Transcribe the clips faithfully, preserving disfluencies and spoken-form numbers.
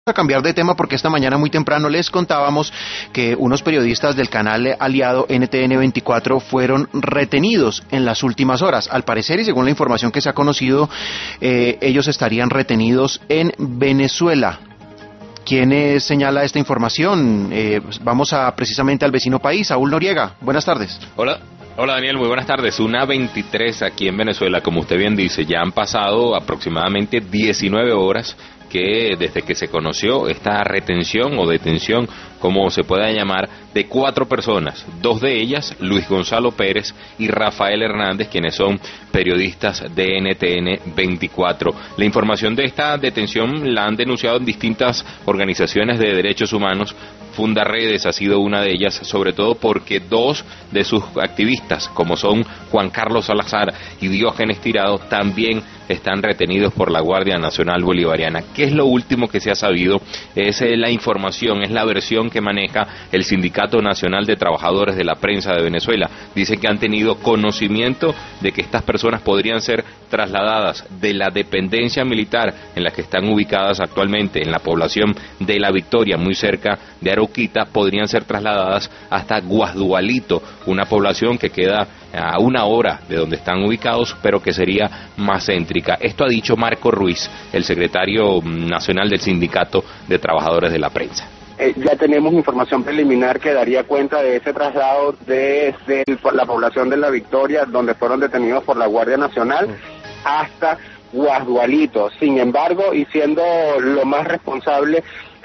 A cambiar de tema porque esta mañana muy temprano les contábamos que unos periodistas del canal aliado N T N veinticuatro fueron retenidos en las últimas horas. Al parecer, y según la información que se ha conocido, eh, ellos estarían retenidos en Venezuela. ¿Quién señala esta información? Eh, vamos a precisamente al vecino país. Saúl Noriega, buenas tardes. Hola. Hola Daniel, muy buenas tardes. Una veintitrés aquí en Venezuela, como usted bien dice, ya han pasado aproximadamente diecinueve horas que desde que se conoció esta retención o detención, como se pueda llamar, de cuatro personas, dos de ellas, Luis Gonzalo Pérez y Rafael Hernández, quienes son periodistas de N T N veinticuatro. La información de esta detención la han denunciado en distintas organizaciones de derechos humanos. Fundaredes ha sido una de ellas, sobre todo porque dos de sus activistas, como son Juan Carlos Salazar y Diógenes Tirado, también están retenidos por la Guardia Nacional Bolivariana. ¿Qué es lo último que se ha sabido? Es eh, la información, es la versión que maneja el Sindicato Nacional de Trabajadores de la Prensa de Venezuela. Dicen que han tenido conocimiento de que estas personas podrían ser trasladadas de la dependencia militar en la que están ubicadas actualmente en la población de La Victoria, muy cerca de Arauquita, podrían ser trasladadas hasta Guasdualito, una población que queda a una hora de donde están ubicados, pero que sería más céntrica. Esto ha dicho Marco Ruiz, el secretario nacional del Sindicato de Trabajadores de la Prensa. Eh, ya tenemos información preliminar que daría cuenta de ese traslado desde el, la población de La Victoria, donde fueron detenidos por la Guardia Nacional, hasta Guasdualito. Sin embargo, y siendo lo más responsable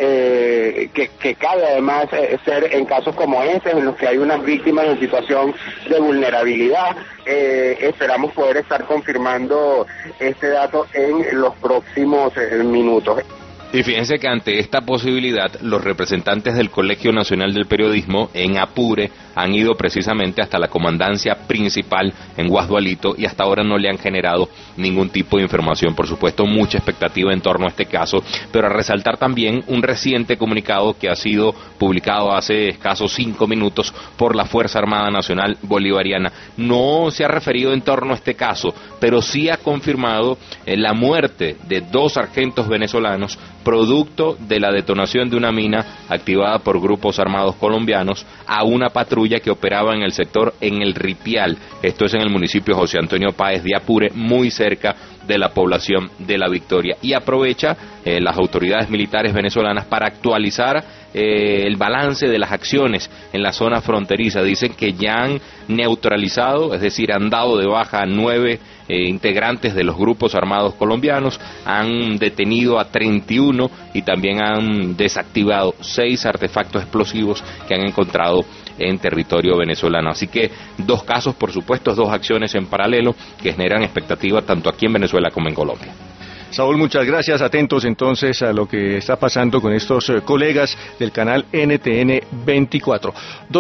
eh, que, que cabe además eh, ser en casos como ese, en los que hay unas víctimas en situación de vulnerabilidad, eh, esperamos poder estar confirmando este dato en los próximos eh, minutos. Y fíjense que ante esta posibilidad, los representantes del Colegio Nacional del Periodismo, en Apure, han ido precisamente hasta la comandancia principal en Guasdualito y hasta ahora no le han generado ningún tipo de información. Por supuesto, mucha expectativa en torno a este caso, pero a resaltar también un reciente comunicado que ha sido publicado hace escasos cinco minutos por la Fuerza Armada Nacional Bolivariana. No se ha referido en torno a este caso, pero sí ha confirmado eh, la muerte de dos sargentos venezolanos producto de la detonación de una mina activada por grupos armados colombianos a una patrulla que operaba en el sector en el Ripial. Esto es en el municipio José Antonio Páez de Apure, muy cerca de la población de La Victoria. Y aprovecha eh, las autoridades militares venezolanas para actualizar eh, el balance de las acciones en la zona fronteriza. Dicen que ya han neutralizado, es decir, han dado de baja a nueve eh, integrantes de los grupos armados colombianos, han detenido a treinta y uno y también han desactivado seis artefactos explosivos que han encontrado en territorio venezolano. Así que dos casos, por supuesto, dos acciones en paralelo que generan expectativa tanto aquí en Venezuela como en Colombia. Saúl, muchas gracias. Atentos entonces a lo que está pasando con estos eh, colegas del canal N T N veinticuatro.